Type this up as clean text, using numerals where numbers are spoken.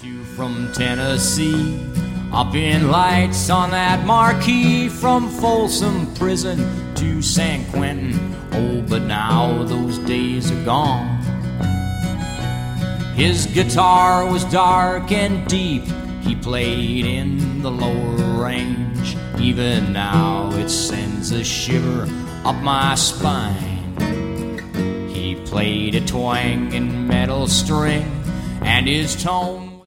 From Tennessee, up in lights on that marquee, from Folsom Prison to San Quentin. Oh, but now those days are gone. His guitar was dark and deep. He played in the lower range. Even now it sends a shiver up my spine. He played a twanging metal string, and his tone